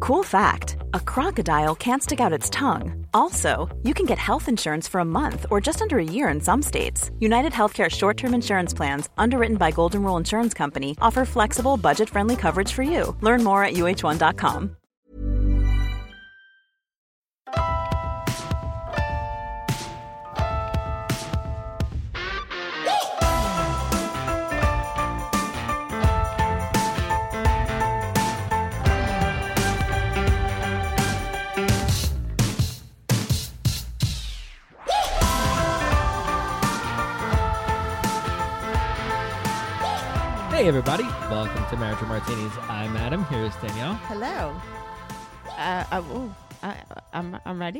Cool fact, a crocodile can't stick out its tongue. Also, you can get health insurance for a month or just under a year in some states. United Healthcare short-term insurance plans, underwritten by Golden Rule Insurance Company, offer flexible, budget-friendly coverage for you. Learn more at uh1.com. Hey everybody, welcome to Marriage and Martinis. I'm Adam, here's Danielle. Hello. I'm ready.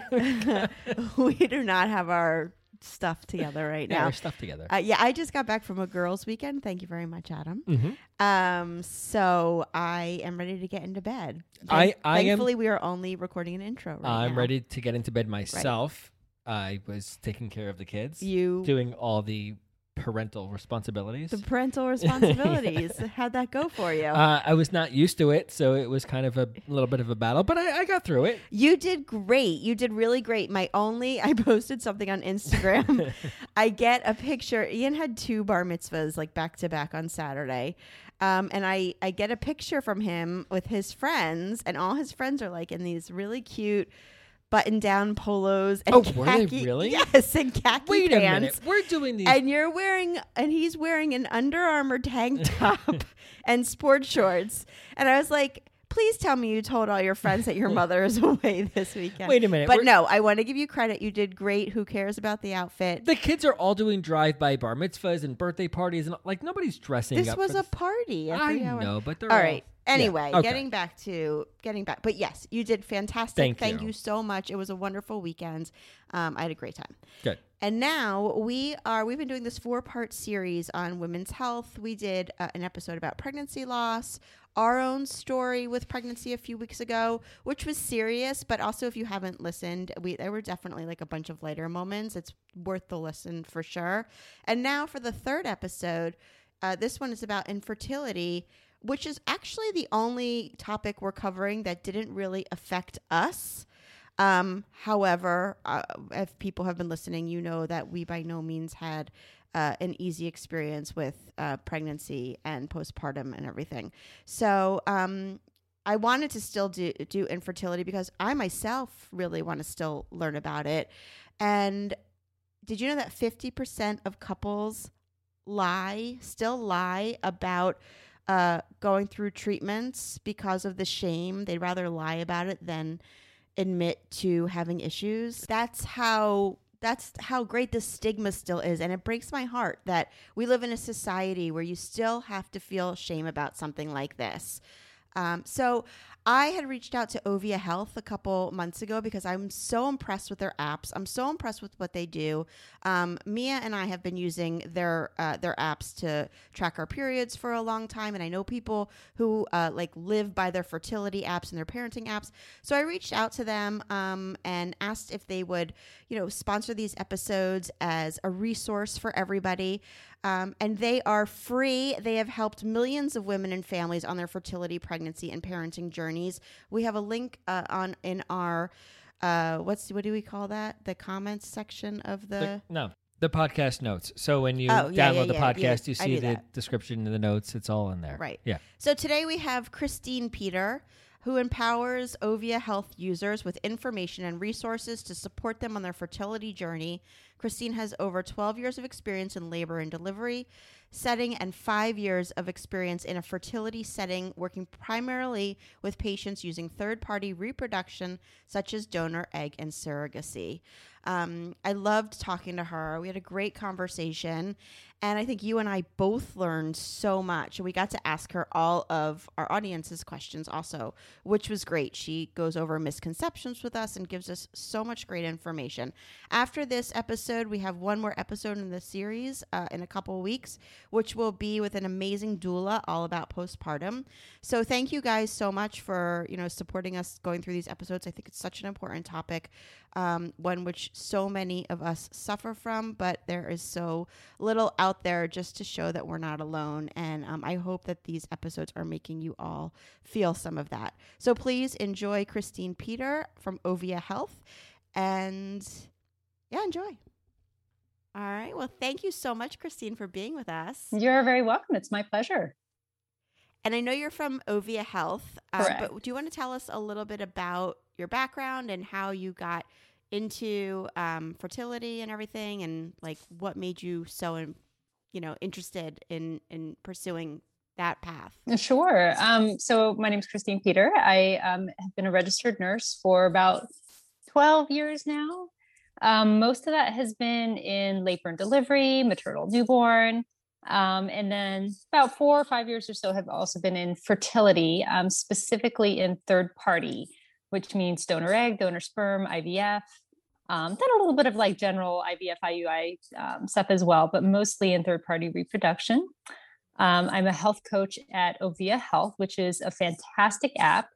We do not have our stuff together right now. Our stuff together. I just got back from a girls' weekend. Thank you very much, Adam. Mm-hmm. So I am ready to get into bed. Thankfully, we are only recording an intro right now. I'm ready to get into bed myself. Right. I was taking care of the kids. Doing all the parental responsibilities. The parental responsibilities. How'd that go for you? I was not used to it, so it was kind of a little bit of a battle, but I got through it. You did great. You did really great. I posted something on Instagram. I get a picture. Ian had 2 bar mitzvahs like back to back on Saturday. And I get a picture from him with his friends, and all his friends are like in these really cute button-down polos and khaki. Were they really? Yes, and khaki Wait pants. a minute, we're doing these. And he's wearing an Under Armour tank top and sports shorts. And I was like, please tell me you told all your friends that your mother is away this weekend. Wait a minute. But no, I want to give you credit. You did great. Who cares about the outfit? The kids are all doing drive-by bar mitzvahs and birthday parties, and like nobody's dressing up. This was a party. I know, but they're all right. Anyway, yeah. Okay. getting back. But yes, you did fantastic. Thank you you so much. It was a wonderful weekend. I had a great time. Good. And now we've been doing this 4-part series on women's health. We did an episode about pregnancy loss, our own story with pregnancy a few weeks ago, which was serious, but also if you haven't listened, there were definitely like a bunch of lighter moments. It's worth the listen for sure. And now for the 3rd episode, this one is about infertility, which is actually the only topic we're covering that didn't really affect us. However, if people have been listening, you know that we by no means had an easy experience with pregnancy and postpartum and everything. So I wanted to still do infertility because I myself really want to still learn about it. And did you know that 50% of couples still lie about going through treatments because of the shame? They'd rather lie about it than admit to having issues. That's how great the stigma still is. And it breaks my heart that we live in a society where you still have to feel shame about something like this. So I had reached out to Ovia Health a couple months ago because I'm so impressed with their apps. I'm so impressed with what they do. Mia and I have been using their apps to track our periods for a long time, and I know people who live by their fertility apps and their parenting apps. So I reached out to them and asked if they would, sponsor these episodes as a resource for everybody. And they are free. They have helped millions of women and families on their fertility, pregnancy, and parenting journeys. We have a link in our what do we call that? The comments section of the podcast notes. So when you download the podcast, you see the description in the notes. It's all in there. Right. Yeah. So today we have Christine Peter, who empowers Ovia Health users with information and resources to support them on their fertility journey. Christine has over 12 years of experience in labor and delivery setting and 5 years of experience in a fertility setting, working primarily with patients using third-party reproduction, such as donor, egg, and surrogacy. I loved talking to her. We had a great conversation, and I think you and I both learned so much. And we got to ask her all of our audience's questions also, which was great. She goes over misconceptions with us and gives us so much great information. After this episode, episode. We have one more episode in the series in a couple of weeks, which will be with an amazing doula all about postpartum. So thank you guys so much for, supporting us going through these episodes. I think it's such an important topic, one which so many of us suffer from, but there is so little out there just to show that we're not alone. And I hope that these episodes are making you all feel some of that. So please enjoy Christine Peter from Ovia Health, and enjoy. All right. Well, thank you so much, Christine, for being with us. You're very welcome. It's my pleasure. And I know you're from Ovia Health, but do you want to tell us a little bit about your background and how you got into fertility and everything, and like what made you so, interested in pursuing that path? Sure. So my name is Christine Peter. I have been a registered nurse for about 12 years now. Most of that has been in labor and delivery, maternal newborn. And then about 4 or 5 years or so have also been in fertility, specifically in third party, which means donor egg, donor sperm, IVF, then a little bit of like general IVF, IUI stuff as well, but mostly in third party reproduction. I'm a health coach at Ovia Health, which is a fantastic app.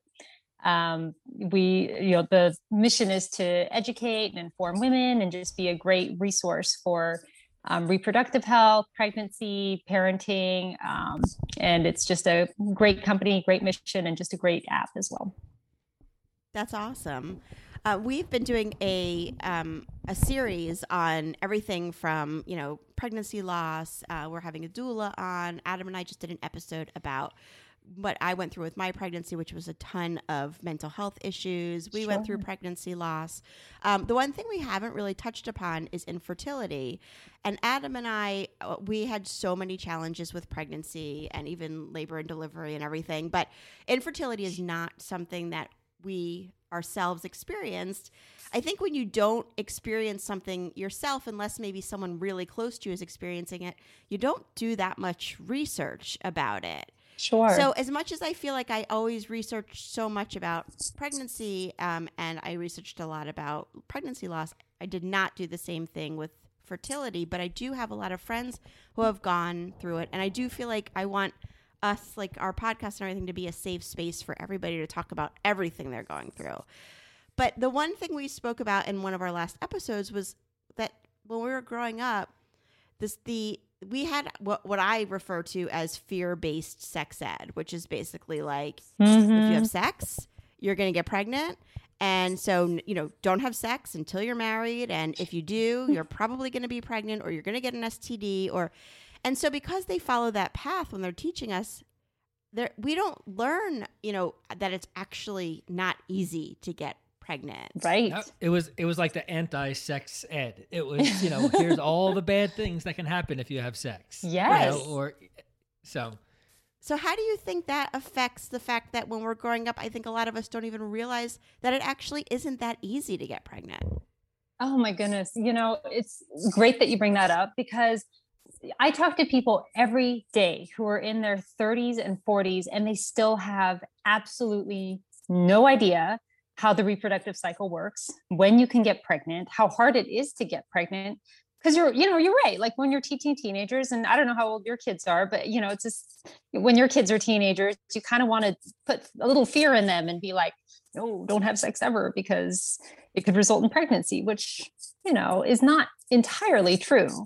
The mission is to educate and inform women and just be a great resource for reproductive health, pregnancy, parenting. And it's just a great company, great mission, and just a great app as well. That's awesome. We've been doing a series on everything from, pregnancy loss. We're having a doula on. Adam and I just did an episode about what I went through with my pregnancy, which was a ton of mental health issues. We went through pregnancy loss. The one thing we haven't really touched upon is infertility. And Adam and I, we had so many challenges with pregnancy and even labor and delivery and everything. But infertility is not something that we ourselves experienced. I think when you don't experience something yourself, unless maybe someone really close to you is experiencing it, you don't do that much research about it. Sure. So as much as I feel like I always researched so much about pregnancy, and I researched a lot about pregnancy loss, I did not do the same thing with fertility, but I do have a lot of friends who have gone through it. And I do feel like I want us, like our podcast and everything, to be a safe space for everybody to talk about everything they're going through. But the one thing we spoke about in one of our last episodes was that when we were growing up, we had what I refer to as fear-based sex ed, which is basically like, if you have sex, you're going to get pregnant. And so, don't have sex until you're married. And if you do, you're probably going to be pregnant, or you're going to get an STD. And so because they follow that path when they're teaching us, we don't learn, that it's actually not easy to get pregnant. Right. It was like the anti-sex ed. It was, here's all the bad things that can happen if you have sex. Yes. So how do you think that affects the fact that when we're growing up, I think a lot of us don't even realize that it actually isn't that easy to get pregnant? Oh my goodness. It's great that you bring that up, because I talk to people every day who are in their 30s and 40s, and they still have absolutely no idea how the reproductive cycle works, when you can get pregnant, how hard it is to get pregnant. Because you're right. Like when you're teaching teenagers, and I don't know how old your kids are, but it's just when your kids are teenagers, you kind of want to put a little fear in them and be like, no, don't have sex ever, because it could result in pregnancy, which, is not entirely true.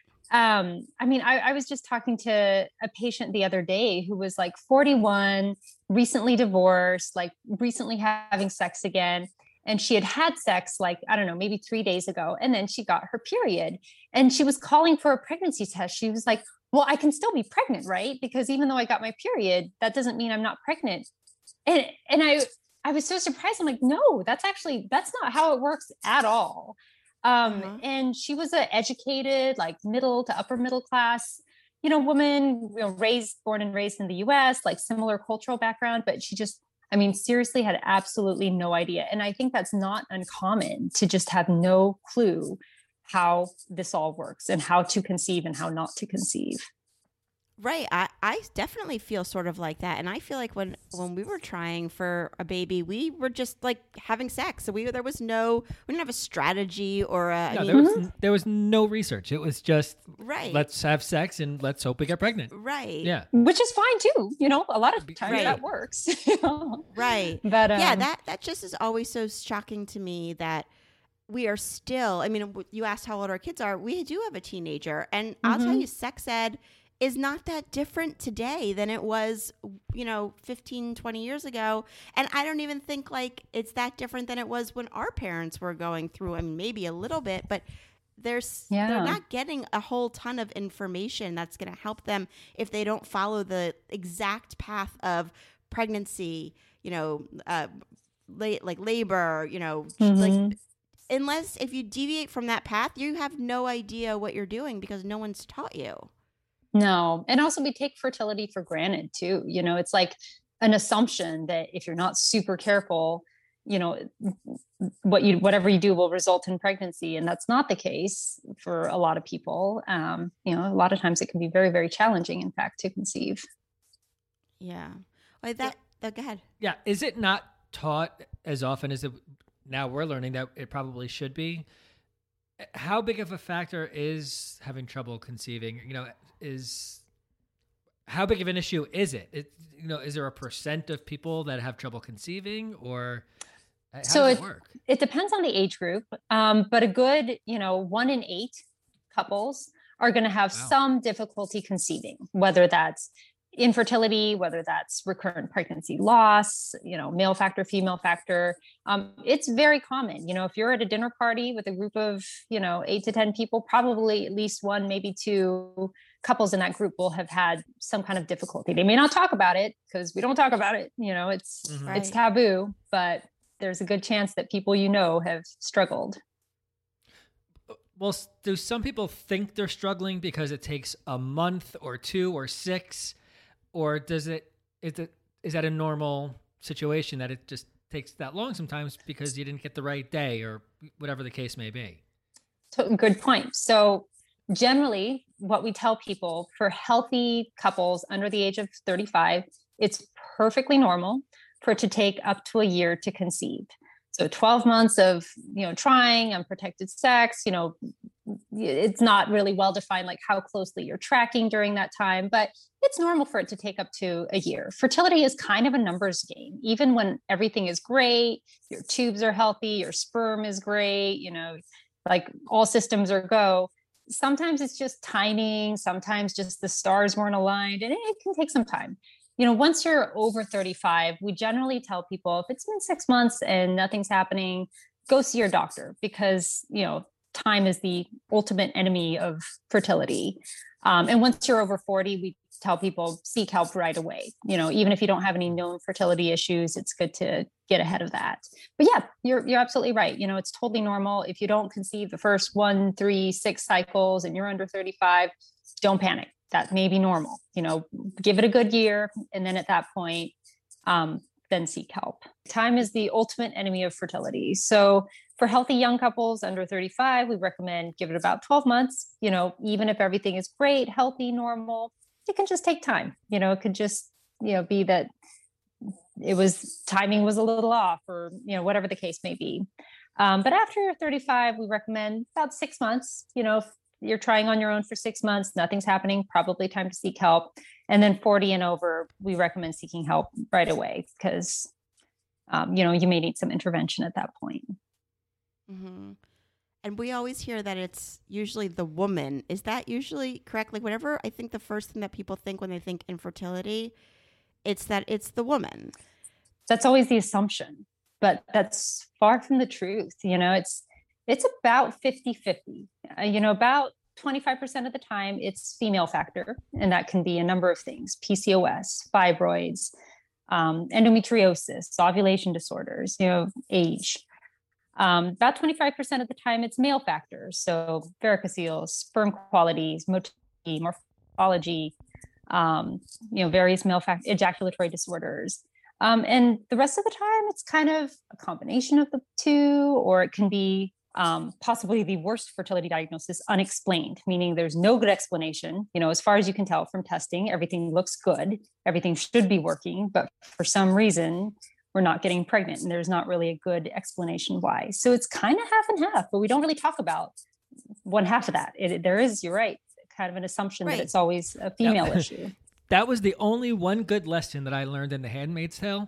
I was just talking to a patient the other day who was like 41, recently divorced, like recently having sex again. And she had sex like, I don't know, maybe 3 days ago. And then she got her period, and she was calling for a pregnancy test. She was like, well, I can still be pregnant, right? Because even though I got my period, that doesn't mean I'm not pregnant. And I was so surprised. I'm like, no, that's not how it works at all. And she was an educated, like middle to upper middle class, woman, born and raised in the US, like similar cultural background, but she just, seriously had absolutely no idea. And I think that's not uncommon, to just have no clue how this all works and how to conceive and how not to conceive. Right. I definitely feel sort of like that. And I feel like when we were trying for a baby, we were just like having sex. So we didn't have a strategy or there was no research. It was just, right, let's have sex and let's hope we get pregnant. Right. Yeah. Which is fine too. A lot of times that works. Right. But that just is always so shocking to me that we are still, you asked how old our kids are. We do have a teenager. And I'll tell you, sex ed is not that different today than it was, 15, 20 years ago. And I don't even think like it's that different than it was when our parents were going through. Maybe a little bit, but they're not getting a whole ton of information that's going to help them if they don't follow the exact path of pregnancy, labor, like unless if you deviate from that path, you have no idea what you're doing because no one's taught you. No. And also we take fertility for granted too. It's like an assumption that if you're not super careful, whatever you do will result in pregnancy. And that's not the case for a lot of people. A lot of times it can be very, very challenging, in fact, to conceive. Yeah. Like that. Go ahead. Yeah. Is it not taught as often as it now we're learning that it probably should be? How big of a factor is having trouble conceiving? How big of an issue is it? Is there a % of people that have trouble conceiving, or how does it work? It depends on the age group, but a good 1 in 8 couples are going to have some difficulty conceiving, whether that's infertility, whether that's recurrent pregnancy loss, male factor, female factor. It's very common. If you're at a dinner party with a group of, 8 to 10 people, probably at least 1, maybe 2 couples in that group will have had some kind of difficulty. They may not talk about it because we don't talk about it. It's taboo, but there's a good chance that people have struggled. Well, do some people think they're struggling because it takes a month or 2 or 6? Or is that a normal situation that it just takes that long sometimes because you didn't get the right day or whatever the case may be? So, good point. So generally what we tell people for healthy couples under the age of 35, it's perfectly normal for it to take up to a year to conceive. So 12 months of, trying unprotected sex, it's not really well defined, like how closely you're tracking during that time, but it's normal for it to take up to a year. Fertility is kind of a numbers game. Even when everything is great, your tubes are healthy, your sperm is great, like all systems are go. Sometimes it's just timing. Sometimes just the stars weren't aligned, and it can take some time. Once you're over 35, we generally tell people if it's been 6 months and nothing's happening, go see your doctor because, time is the ultimate enemy of fertility. And once you're over 40, we tell people seek help right away. Even if you don't have any known fertility issues, it's good to get ahead of that. But yeah, you're absolutely right. It's totally normal. If you don't conceive the first 1, 3, 6 cycles and you're under 35, don't panic. That may be normal. Give it a good year. And then at that point, then seek help. Time is the ultimate enemy of fertility. So for healthy young couples under 35, we recommend give it about 12 months. Even if everything is great, healthy, normal, it can just take time. It could just, be that timing was a little off or, whatever the case may be. But after you're 35, we recommend about 6 months. If you're trying on your own for 6 months, nothing's happening, probably time to seek help. And then 40 and over, we recommend seeking help right away because, you may need some intervention at that point. Mm-hmm. And we always hear that it's usually the woman. Is that usually correct? Like whatever, I think the first thing that people think when they think infertility, it's that it's the woman. That's always the assumption, but that's far from the truth. It's about 50-50. About 25% of the time it's female factor, and that can be a number of things: PCOS, fibroids, endometriosis, ovulation disorders, age. About 25% of the time it's male factors, so varicocele, sperm qualities, motility, morphology, various male ejaculatory disorders. And the rest of the time it's kind of a combination of the two, or it can be possibly the worst fertility diagnosis, unexplained, meaning there's no good explanation. As far as you can tell from testing, everything looks good, everything should be working, but for some reason, we're not getting pregnant, and there's not really a good explanation why. So it's kind of half and half, but we don't really talk about one half of that. There is, you're right, kind of an assumption that it's always a female issue. That was the only one good lesson that I learned in The Handmaid's Tale.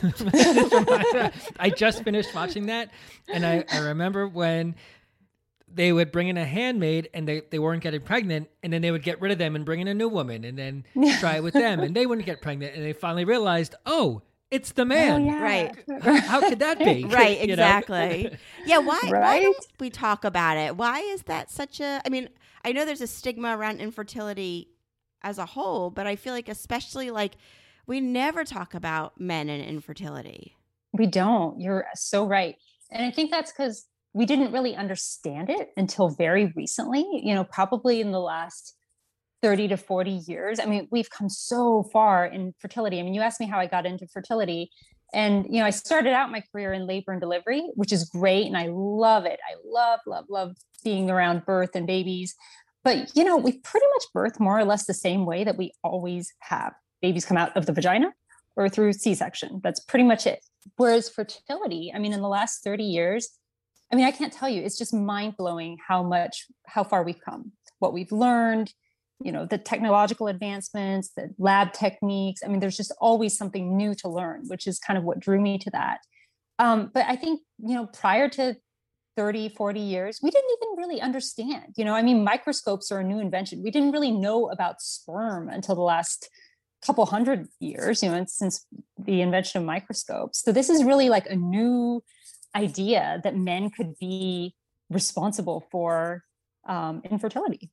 I just finished watching that, and I remember when they would bring in a handmaid and they weren't getting pregnant, and then they would get rid of them and bring in a new woman and then try it with them, and they wouldn't get pregnant, and they finally realized, oh, it's the man. Oh, yeah. Right. How could that be? Right, exactly. Yeah, why Right? don't we talk about it? Why is that such a, I mean, I know there's a stigma around infertility as a whole, but I feel like especially like we never talk about men and infertility. We don't. You're so right. And I think that's because we didn't really understand it until very recently, probably in the last 30 to 40 years. I mean, we've come so far in fertility. I mean, you asked me how I got into fertility, and, I started out my career in labor and delivery, which is great. And I love it. I love being around birth and babies. But, we pretty much birth more or less the same way that we always have. Babies come out of the vagina or through C-section. That's pretty much it. Whereas fertility, I mean, in the last 30 years, I mean, I can't tell you, it's just mind blowing how far we've come, what we've learned, the technological advancements, the lab techniques. I mean, there's just always something new to learn, which is kind of what drew me to that. But I think, prior to 30, 40 years, we didn't even really understand, I mean, microscopes are a new invention. We didn't really know about sperm until the last couple hundred years, since the invention of microscopes. So this is really like a new idea that men could be responsible for infertility.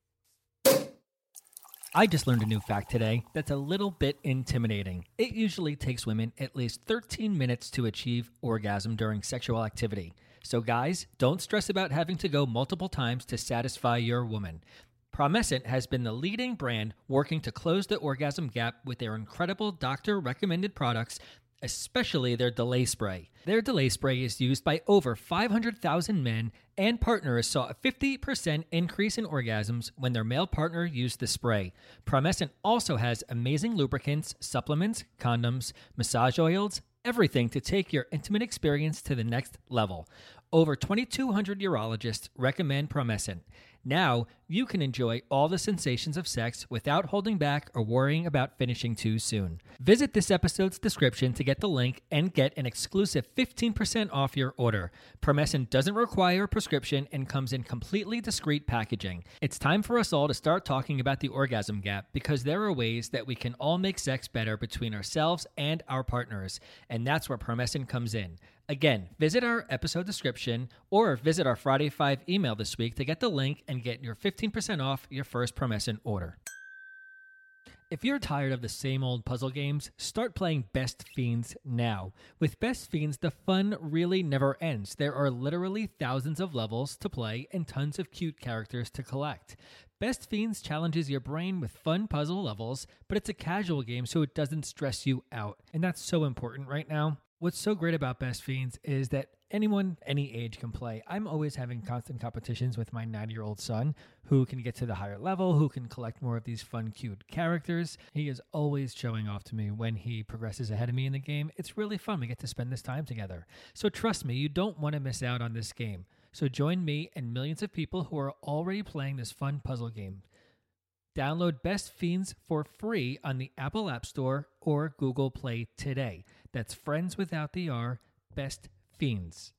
I just learned a new fact today that's a little bit intimidating. It usually takes women at least 13 minutes to achieve orgasm during sexual activity. So guys, don't stress about having to go multiple times to satisfy your woman. Promescent has been the leading brand working to close the orgasm gap with their incredible doctor-recommended products, especially their delay spray. Their delay spray is used by over 500,000 men, and partners saw a 50% increase in orgasms when their male partner used the spray. Promescent also has amazing lubricants, supplements, condoms, massage oils, everything to take your intimate experience to the next level. Over 2,200 urologists recommend Promescent. Now, you can enjoy all the sensations of sex without holding back or worrying about finishing too soon. Visit this episode's description to get the link and get an exclusive 15% off your order. Promescent doesn't require a prescription and comes in completely discreet packaging. It's time for us all to start talking about the orgasm gap, because there are ways that we can all make sex better between ourselves and our partners, and that's where Promescent comes in. Again, visit our episode description or visit our Friday 5 email this week to get the link and get your 15% off your first Promescent order. If you're tired of the same old puzzle games, start playing Best Fiends now. With Best Fiends, the fun really never ends. There are literally thousands of levels to play and tons of cute characters to collect. Best Fiends challenges your brain with fun puzzle levels, but it's a casual game so it doesn't stress you out. And that's so important right now. What's so great about Best Fiends is that anyone, any age can play. I'm always having constant competitions with my 9-year-old son, who can get to the higher level, who can collect more of these fun, cute characters. He is always showing off to me when he progresses ahead of me in the game. It's really fun. We get to spend this time together. So trust me, you don't want to miss out on this game. So join me and millions of people who are already playing this fun puzzle game. Download Best Fiends for free on the Apple App Store or Google Play today. That's friends without the R, Best Fiends.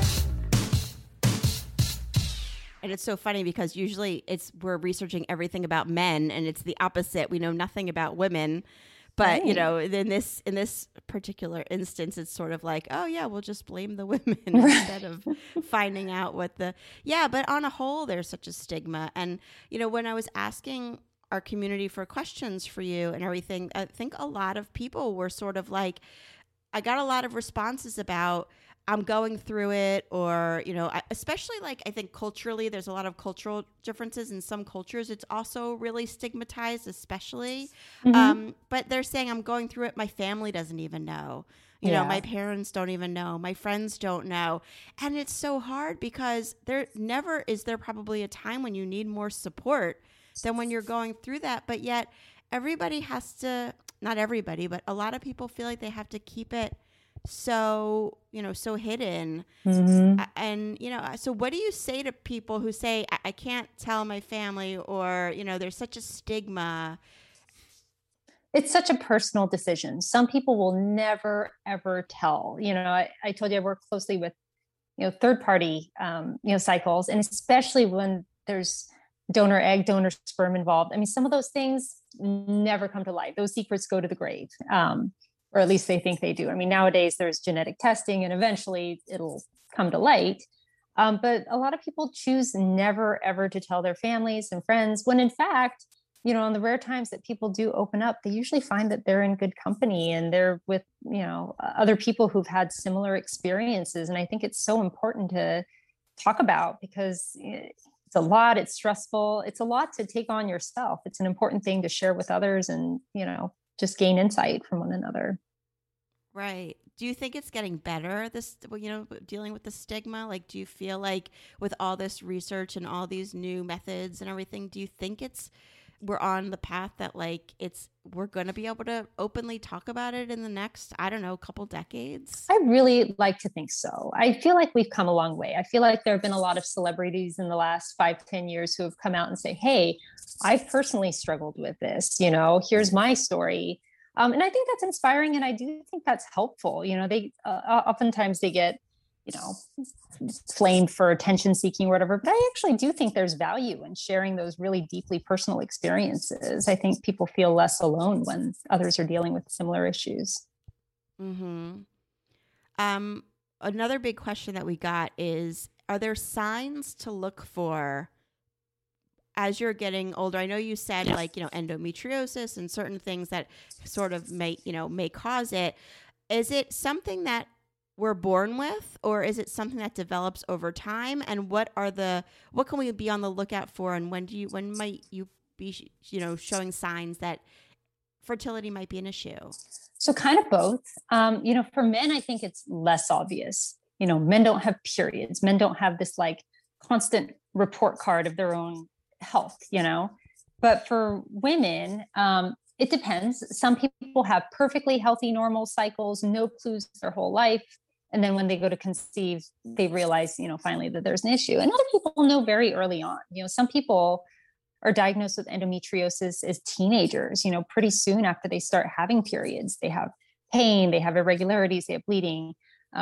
And it's so funny because usually we're researching everything about men, and it's the opposite. We know nothing about women. But, Right. in this particular instance, it's sort of like, oh, yeah, we'll just blame the women instead of finding out what but on a whole, there's such a stigma. And, when I was asking our community for questions for you and everything, I think a lot of people were sort of like, I got a lot of responses about, I'm going through it, or, especially I think culturally, there's a lot of cultural differences. In some cultures, it's also really stigmatized, especially. Mm-hmm. But they're saying, I'm going through it. My family doesn't even know. You know, my parents don't even know. My friends don't know. And it's so hard because there never is there probably a time when you need more support than when you're going through that. But yet everybody has to, not everybody, but a lot of people feel like they have to keep it so, you know, so hidden. And, you know, so what do you say to people who say, I can't tell my family, or, you know, there's such a stigma? It's such a personal decision. Some people will never, ever tell. You know, I told you I work closely with, you know, third party, you know, cycles, and especially when there's donor egg, donor sperm involved. I mean, some of those things never come to light. Those secrets go to the grave, or at least they think they do. I mean, nowadays there's genetic testing and eventually it'll come to light. But a lot of people choose never, ever to tell their families and friends, when in fact, you know, on the rare times that people do open up, they usually find that they're in good company and they're with, you know, other people who've had similar experiences. And I think it's so important to talk about, because it's a lot, it's stressful, it's a lot to take on yourself. It's an important thing to share with others and, you know, just gain insight from one another. Right. Do you think it's getting better, this, you know, dealing with the stigma? Like, do you feel like with all this research and all these new methods and everything, do you think we're on the path that like we're going to be able to openly talk about it in the next, I don't know, couple decades? I really like to think so. I feel like we've come a long way. I feel like there have been a lot of celebrities in the last 5-10 years who have come out and say, hey, I've personally struggled with this, you know, here's my story. And I think that's inspiring. And I do think that's helpful. You know, they oftentimes they get, you know, flamed for attention seeking or whatever, but I actually do think there's value in sharing those really deeply personal experiences. I think people feel less alone when others are dealing with similar issues. Another big question that we got is, are there signs to look for as you're getting older? I know you said like, you know, endometriosis and certain things that sort of may cause it. Is it something that we're born with, or is it something that develops over time? And what can we be on the lookout for? And when might you be, you know, showing signs that fertility might be an issue? So kind of both. You know, for men, I think it's less obvious. You know, men don't have periods. Men don't have this like constant report card of their own health, you know, but for women, it depends. Some people have perfectly healthy, normal cycles, no clues their whole life. And then when they go to conceive, they realize, you know, finally that there's an issue. And other people know very early on. You know, some people are diagnosed with endometriosis as teenagers, you know, pretty soon after they start having periods. They have pain, they have irregularities, they have bleeding.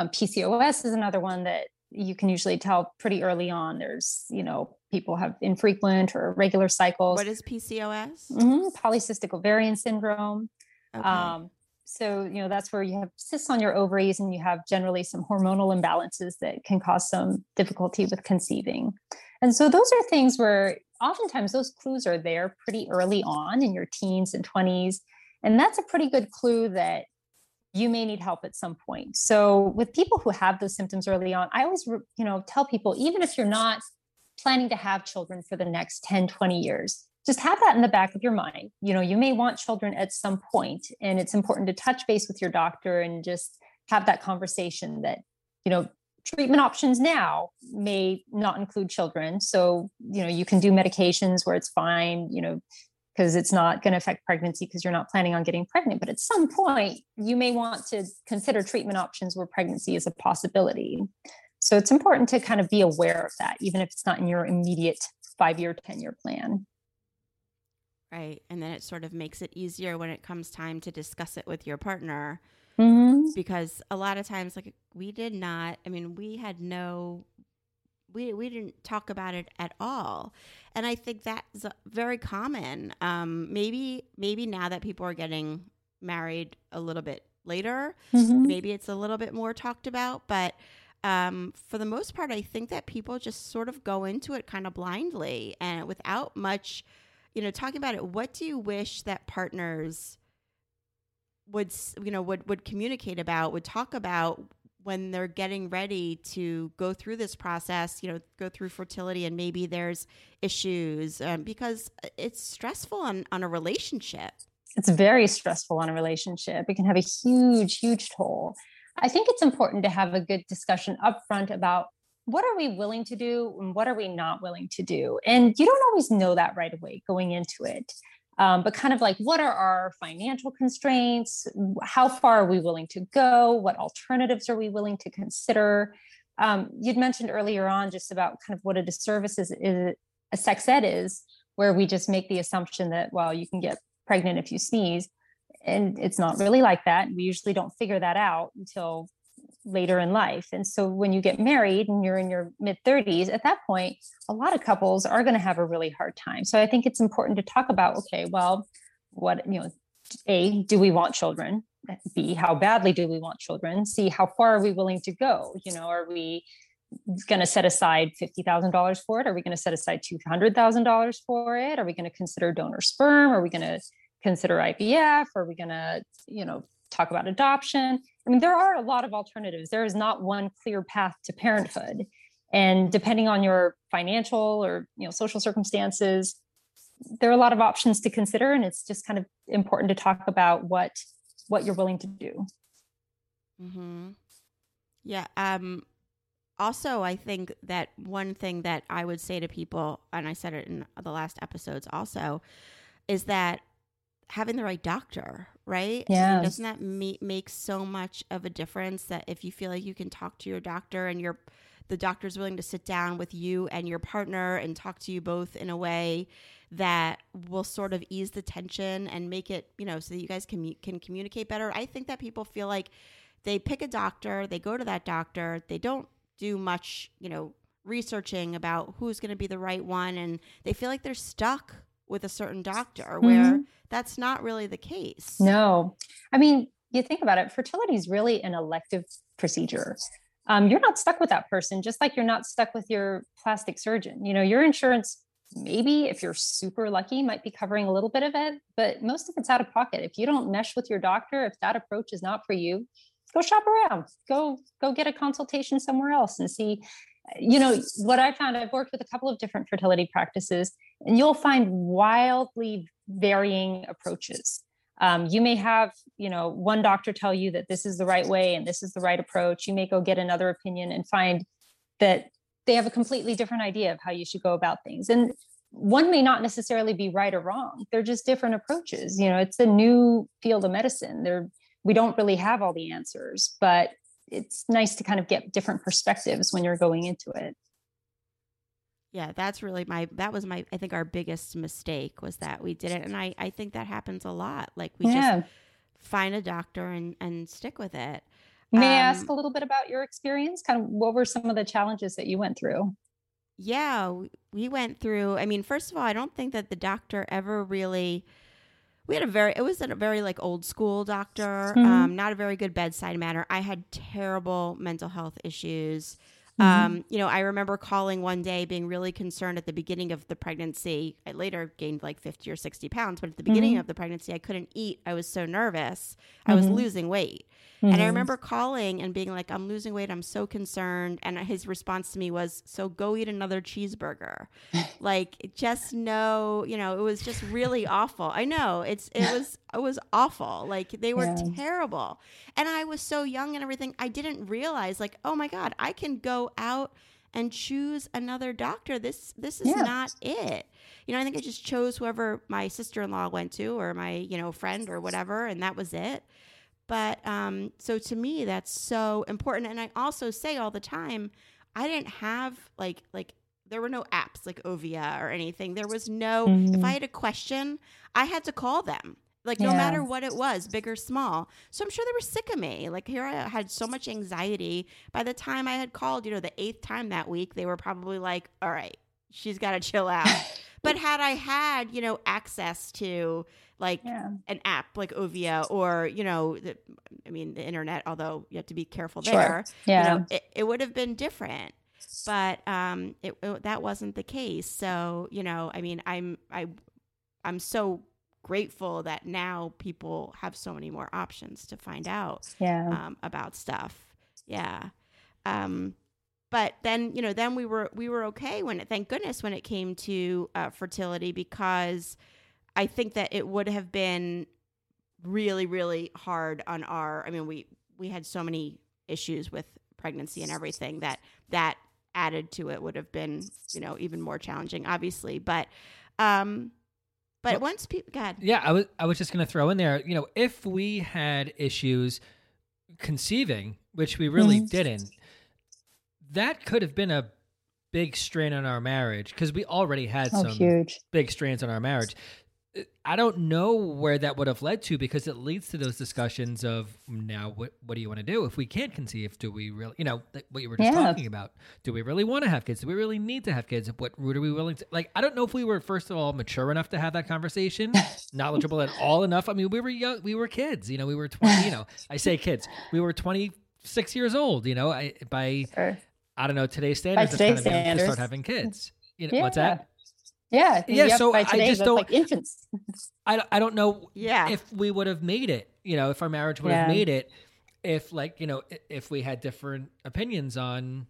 PCOS is another one that you can usually tell pretty early on. There's, you know, people have infrequent or irregular cycles. What is PCOS? Polycystic ovarian syndrome. Okay. So, you know, that's where you have cysts on your ovaries and you have generally some hormonal imbalances that can cause some difficulty with conceiving. And so those are things where oftentimes those clues are there pretty early on in your teens and 20s. And that's a pretty good clue that you may need help at some point. So with people who have those symptoms early on, I always, you know, tell people, even if you're not planning to have children for the next 10, 20 years, just have that in the back of your mind. You know, you may want children at some point, and it's important to touch base with your doctor and just have that conversation that, you know, treatment options now may not include children. So, you know, you can do medications where it's fine, you know, because it's not going to affect pregnancy because you're not planning on getting pregnant. But at some point, you may want to consider treatment options where pregnancy is a possibility. So it's important to kind of be aware of that, even if it's not in your immediate 5-year, 10-year plan. Right. And then it sort of makes it easier when it comes time to discuss it with your partner. Because a lot of times, like, we didn't talk about it at all. And I think that's very common. Maybe now that people are getting married a little bit later, maybe it's a little bit more talked about. But for the most part, I think that people just sort of go into it kind of blindly and without much, you know, talking about it. What do you wish that partners would communicate about, would talk about when they're getting ready to go through this process, you know, go through fertility, and maybe there's issues because it's stressful on a relationship? It's very stressful on a relationship. It can have a huge, huge toll. I think it's important to have a good discussion upfront about what are we willing to do and what are we not willing to do. And you don't always know that right away going into it. But kind of like, what are our financial constraints? How far are we willing to go? What alternatives are we willing to consider? You'd mentioned earlier on just about kind of what a disservice is a sex ed is, where we just make the assumption that, well, you can get pregnant if you sneeze. And it's not really like that. We usually don't figure that out until later in life. And so when you get married and you're in your mid 30s, at that point, a lot of couples are going to have a really hard time. So I think it's important to talk about, okay, well, what, A, do we want children? B, how badly do we want children? C, how far are we willing to go? Are we going to set aside $50,000 for it? Are we going to set aside $200,000 for it? Are we going to consider donor sperm? Are we going to consider IVF? Are we going to, talk about adoption? I mean, there are a lot of alternatives. There is not one clear path to parenthood. And depending on your financial or, social circumstances, there are a lot of options to consider. And it's just kind of important to talk about what you're willing to do. Mm-hmm. Yeah. Also, I think that one thing that I would say to people, and I said it in the last episodes also, is that having the right doctor, right? Yeah. Doesn't that make so much of a difference, that if you feel like you can talk to your doctor and the doctor's willing to sit down with you and your partner and talk to you both in a way that will sort of ease the tension and make it, so that you guys can communicate better. I think that people feel like they pick a doctor, they go to that doctor, they don't do much, researching about who's going to be the right one, and they feel like they're stuck with a certain doctor, where that's not really the case. No. I mean, you think about it, fertility is really an elective procedure. You're not stuck with that person, just like you're not stuck with your plastic surgeon. Your insurance, maybe if you're super lucky, might be covering a little bit of it, but most of it's out of pocket. If you don't mesh with your doctor, if that approach is not for you, go shop around, go get a consultation somewhere else and see. What I found, I've worked with a couple of different fertility practices, and you'll find wildly varying approaches. You may have, one doctor tell you that this is the right way and this is the right approach. You may go get another opinion and find that they have a completely different idea of how you should go about things. And one may not necessarily be right or wrong. They're just different approaches. It's a new field of medicine. We don't really have all the answers, but it's nice to kind of get different perspectives when you're going into it. Yeah, that's really I think our biggest mistake was that we did it. And I think that happens a lot. Like we just find a doctor and stick with it. May I ask a little bit about your experience? Kind of what were some of the challenges that you went through? Yeah, we went through, first of all, I don't think that the doctor ever really, it was a very like old school doctor, not a very good bedside manner. I had terrible mental health issues. I remember calling one day being really concerned at the beginning of the pregnancy. I later gained like 50 or 60 pounds, but at the beginning of the pregnancy, I couldn't eat. I was so nervous. I was losing weight. And I remember calling and being like, I'm losing weight. I'm so concerned. And his response to me was, so go eat another cheeseburger. Like, just know, it was just really awful. I know it was awful. Like, they were terrible. And I was so young and everything. I didn't realize, like, oh my God, I can go out and choose another doctor. This is not it. I think I just chose whoever my sister-in-law went to, or my, friend or whatever. And that was it. But so to me, that's so important. And I also say all the time, I didn't have like there were no apps like Ovia or anything. There was no, if I had a question, I had to call them. Like no matter what it was, big or small. So I'm sure they were sick of me. Like here I had so much anxiety. By the time I had called, the 8th time that week, they were probably like, all right, she's got to chill out. But had I had, access to like an app like Ovia or, the internet, although you have to be careful there, it would have been different. But that wasn't the case. So, I'm so grateful that now people have so many more options to find out about stuff. Yeah. But then, then we were okay thank goodness, when it came to fertility, because I think that it would have been really, really hard on we had so many issues with pregnancy and everything that added to it would have been, even more challenging, obviously. But once people, God. Yeah, I was just going to throw in there, if we had issues conceiving, which we really didn't, that could have been a big strain on our marriage, because we already had some huge big strains on our marriage. I don't know where that would have led to, because it leads to those discussions of, now what do you want to do if we can't conceive? Do we really, what you were just talking about? Do we really want to have kids? Do we really need to have kids? What route are we willing to, I don't know if we were, first of all, mature enough to have that conversation, knowledgeable at all enough. I mean, we were young, we were kids, we were 20, I say kids, we were 26 years old, I don't know, today's standards, today's it's kind of young to start having kids. What's that? Yeah. So by today, I just that's don't. like infants. I don't know. If we would have made it, if our marriage would have made it, if if we had different opinions on,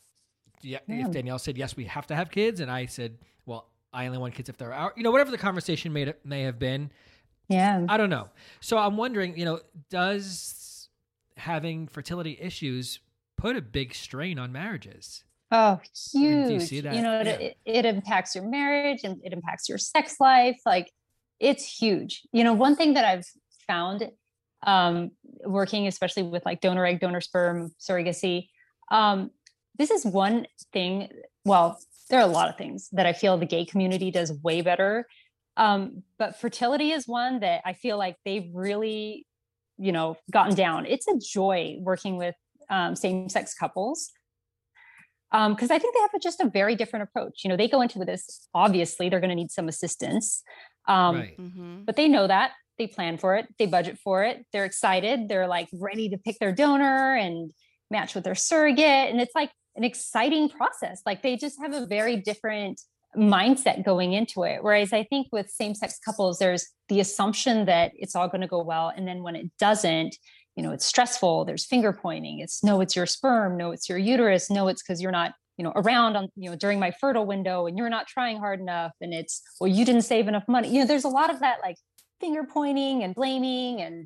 if Danielle said yes, we have to have kids, and I said, well, I only want kids if they're our, whatever the conversation may have been. Yeah. I don't know. So I'm wondering, does having fertility issues put a big strain on marriages? Oh, huge. Do you see that? It impacts your marriage and it impacts your sex life. Like, it's huge. One thing that I've found working, especially with like donor egg, donor sperm surrogacy, this is one thing. Well, there are a lot of things that I feel the gay community does way better. But fertility is one that I feel like they've really, gotten down. It's a joy working with same-sex couples. Because I think they have just a very different approach. They go into this, obviously, they're going to need some assistance. Right. But they know that. They plan for it. They budget for it. They're excited. They're like ready to pick their donor and match with their surrogate. And it's like an exciting process. Like, they just have a very different mindset going into it. Whereas I think with same-sex couples, there's the assumption that it's all going to go well. And then when it doesn't, it's stressful. There's finger pointing. It's no, it's your sperm. No, it's your uterus. No, it's because you're not, around on, during my fertile window, and you're not trying hard enough. And it's, well, you didn't save enough money. There's a lot of that, like, finger pointing and blaming, and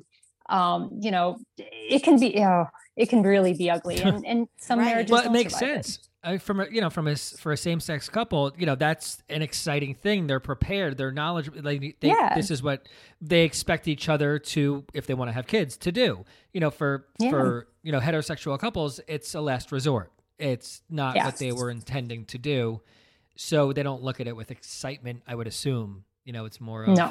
it can really be ugly. And some marriages. Well, it makes sense. For a same-sex couple, that's an exciting thing. They're prepared. They're knowledgeable. This is what they expect each other to, if they want to have kids, to do. For heterosexual couples, it's a last resort. It's not what they were intending to do. So they don't look at it with excitement, I would assume. It's more of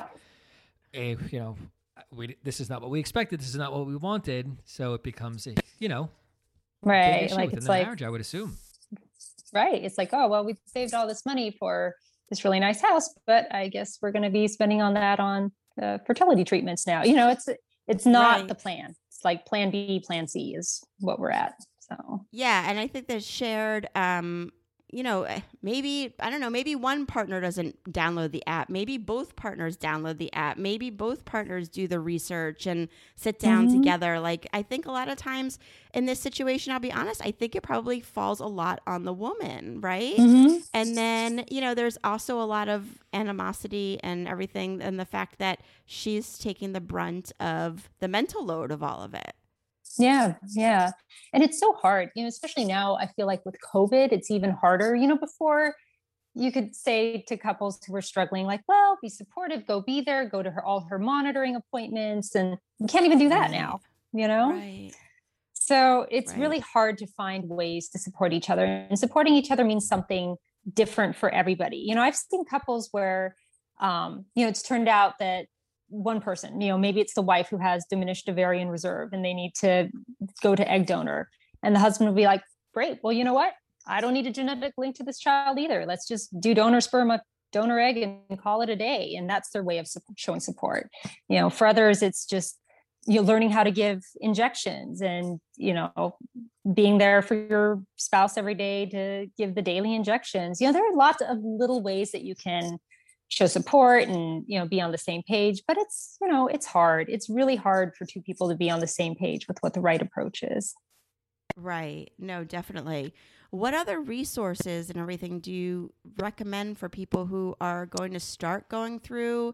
this is not what we expected. This is not what we wanted. So it becomes right. Like, it's like marriage, I would assume. Right. It's like, oh, well, we saved all this money for this really nice house, but I guess we're going to be spending on that on fertility treatments now. It's not the plan. It's like plan B, plan C is what we're at. So, yeah. And I think there's shared, maybe, I don't know, maybe one partner doesn't download the app. Maybe both partners download the app. Maybe both partners do the research and sit down together. Like, I think a lot of times in this situation, I'll be honest, I think it probably falls a lot on the woman, right? And then, there's also a lot of animosity and everything, and the fact that she's taking the brunt of the mental load of all of it. Yeah. Yeah. And it's so hard, especially now, I feel like with COVID, it's even harder. Before you could say to couples who were struggling, like, well, be supportive, go be there, go to all her monitoring appointments. And you can't even do that now, Right. So it's really hard to find ways to support each other, and supporting each other means something different for everybody. I've seen couples where, it's turned out that one person, maybe it's the wife who has diminished ovarian reserve and they need to go to egg donor. And the husband will be like, great, well, you know what? I don't need a genetic link to this child either. Let's just do donor sperm, donor egg, and call it a day. And that's their way of showing support. For others, it's just, learning how to give injections and, being there for your spouse every day to give the daily injections. There are lots of little ways that you can show support and, be on the same page, but it's, it's hard. It's really hard for two people to be on the same page with what the right approach is. Right. No, definitely. What other resources and everything do you recommend for people who are going to start going through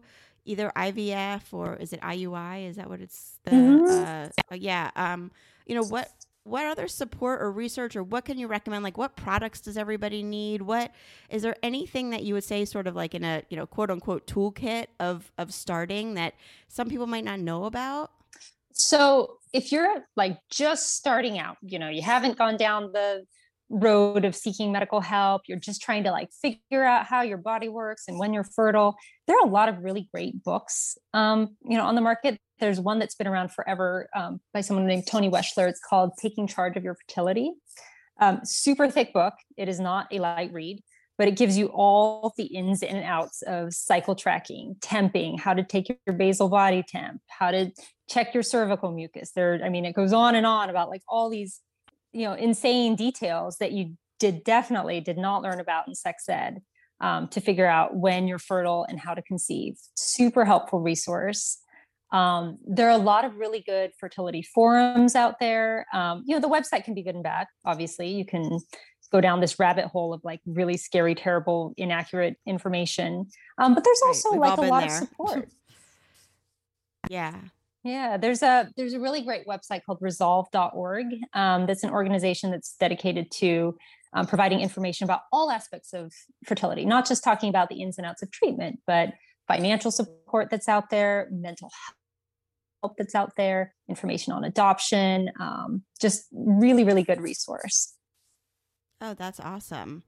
either IVF or is it IUI? Is that what it's? You know, what other support or research or what can you recommend? Like, what products does everybody need? What is there anything that you would say sort of like in a, you know, quote unquote toolkit of starting that some people might not know about? So if you're like just starting out, you know, you haven't gone down the road of seeking medical help, you're just trying to like figure out how your body works and when you're fertile, there are a lot of really great books, you know, on the market. There's one that's been around forever by someone named Toni Weschler. It's called Taking Charge of Your Fertility. Super thick book. It is not a light read, but it gives you all the ins and outs of cycle tracking, temping, how to take your basal body temp, how to check your cervical mucus. It goes on and on about like all these, you know, insane details that you definitely did not learn about in sex ed to figure out when you're fertile and how to conceive. Super helpful resource. There are a lot of really good fertility forums out there. You know, the website can be good and bad. Obviously, you can go down this rabbit hole of like really scary, terrible, inaccurate information. But there's also like a lot of support. Yeah. Yeah, there's a really great website called resolve.org. That's an organization that's dedicated to providing information about all aspects of fertility, not just talking about the ins and outs of treatment, but financial support that's out there, mental help that's out there, information on adoption, just really, really good resource. Oh, that's awesome.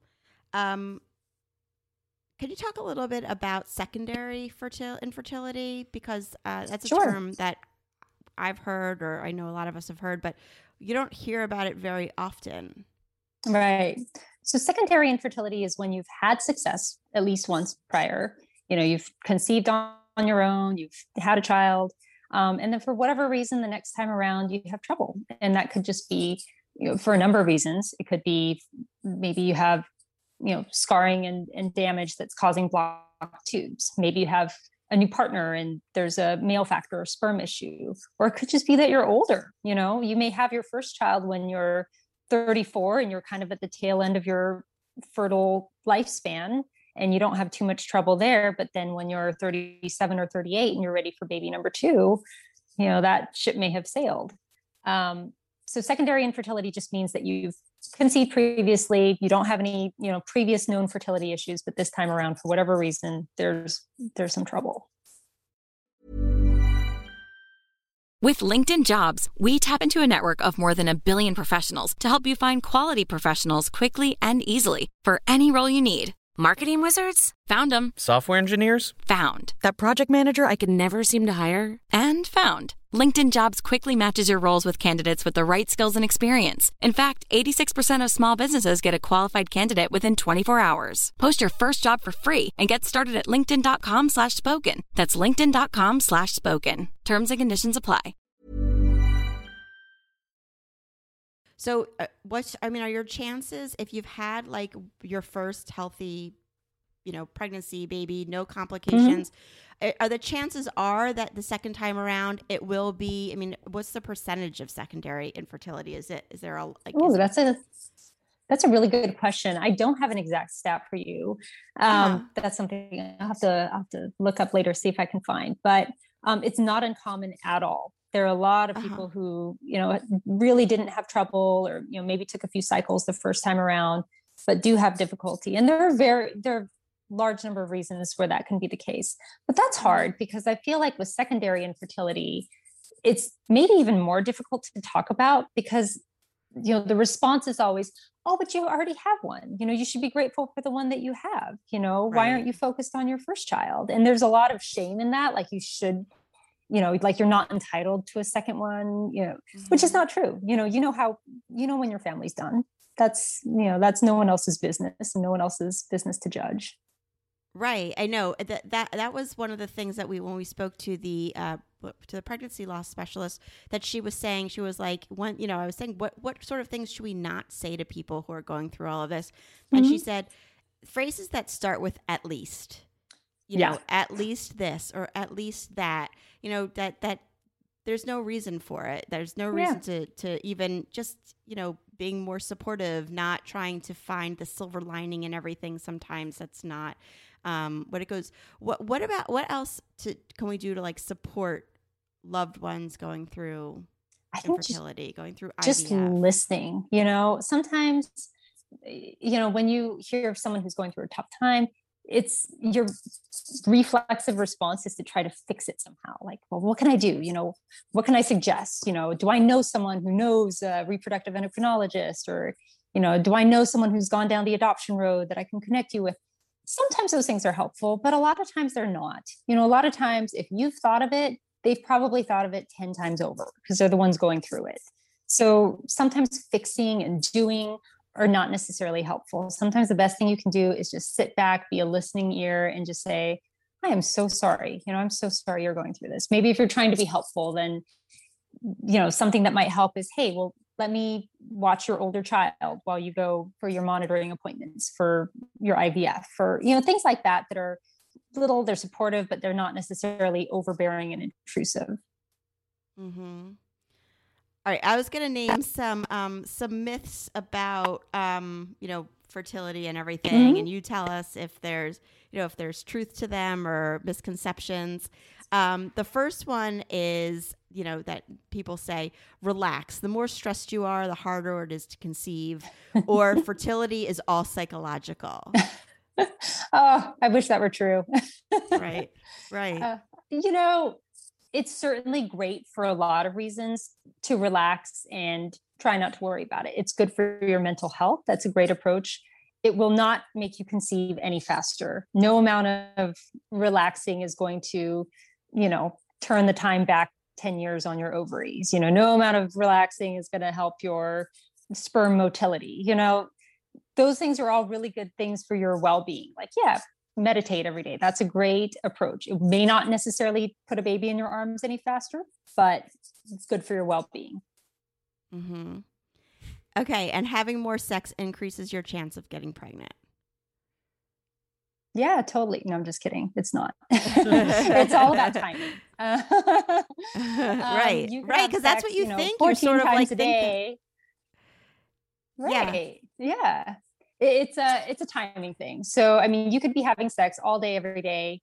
Could you talk a little bit about secondary infertility? Because that's a term that I've heard, or I know a lot of us have heard, but you don't hear about it very often. Right. So secondary infertility is when you've had success at least once prior. You know, you've conceived on your own, you've had a child, and then for whatever reason, the next time around you have trouble. And that could just be, you know, for a number of reasons. It could be maybe you have, you know, scarring and damage that's causing blocked tubes. Maybe you have a new partner and there's a male factor or sperm issue, or it could just be that you're older. You know, you may have your first child when you're 34 and you're kind of at the tail end of your fertile lifespan and you don't have too much trouble there. But then when you're 37 or 38 and you're ready for baby number 2, you know, that ship may have sailed. So secondary infertility just means that you've conceived previously, you don't have any, you know, previous known fertility issues, but this time around, for whatever reason, there's some trouble. With LinkedIn Jobs, we tap into a network of more than 1 billion professionals to help you find quality professionals quickly and easily for any role you need. Marketing wizards? Found them. Software engineers? Found. That project manager I could never seem to hire? And found. LinkedIn Jobs quickly matches your roles with candidates with the right skills and experience. In fact, 86% of small businesses get a qualified candidate within 24 hours. Post your first job for free and get started at linkedin.com/spoken. That's linkedin.com/spoken. Terms and conditions apply. So are your chances, if you've had like your first healthy, you know, pregnancy, baby, no complications, are the chances are that the second time around it will be, I mean, what's the percentage of secondary infertility? Is there a, like, that's a really good question. I don't have an exact stat for you. That's something I'll have to look up later, see if I can find, but it's not uncommon at all. There are a lot of people who, you know, really didn't have trouble, or, you know, maybe took a few cycles the first time around, but do have difficulty. And there are large number of reasons where that can be the case, but that's hard because I feel like with secondary infertility, it's maybe even more difficult to talk about because, you know, the response is always, oh, but you already have one. You know, you should be grateful for the one that you have. You know, why aren't you focused on your first child? And there's a lot of shame in that. Like you should, you know, like you're not entitled to a second one, you know, which is not true. You know when your family's done, that's no one else's business and no one else's business to judge. Right. I know that was one of the things that when we spoke to the pregnancy loss specialist, that she was saying, she was like, I was saying, what sort of things should we not say to people who are going through all of this? And she said phrases that start with at least. You know, at least this or at least that, you know, that there's no reason for it. There's no reason to even just, you know, being more supportive, not trying to find the silver lining in everything. Sometimes that's not, What else can we do to like support loved ones going through I think infertility, going through just IVF? listening, sometimes, when you hear of someone who's going through a tough time, it's your reflexive response is to try to fix it somehow. Like, well, what can I do? What can I suggest? Do I know someone who knows a reproductive endocrinologist, or, do I know someone who's gone down the adoption road that I can connect you with? Sometimes those things are helpful, but a lot of times they're not. A lot of times if you've thought of it, they've probably thought of it 10 times over because they're the ones going through it. So sometimes fixing and doing are not necessarily helpful. Sometimes the best thing you can do is just sit back, be a listening ear, and just say, I am so sorry. I'm so sorry you're going through this. Maybe if you're trying to be helpful, then, something that might help is, hey, well, let me watch your older child while you go for your monitoring appointments, for your IVF, for, things like that are little, they're supportive, but they're not necessarily overbearing and intrusive. Mm-hmm. All right, I was going to name some myths about fertility and everything, Mm-hmm. and you tell us if there's truth to them or misconceptions. The first one is that people say, relax. The more stressed you are, the harder it is to conceive, or fertility is all psychological. Oh, I wish that were true. Right. It's certainly great for a lot of reasons to relax and try not to worry about it. It's good for your mental health. That's a great approach. It will not make you conceive any faster. No amount of relaxing is going to, turn the time back 10 years on your ovaries. No amount of relaxing is going to help your sperm motility. Those things are all really good things for your well-being. Like, yeah, meditate every day. That's a great approach. It may not necessarily put a baby in your arms any faster, but it's good for your well-being. Mm-hmm. Okay. And having more sex increases your chance of getting pregnant. Yeah, totally. No, I'm just kidding. It's not. It's all about timing. Right. Because that's what you think. 14 You're sort of times like a day. Right. Yeah. It's a timing thing. So, you could be having sex all day, every day,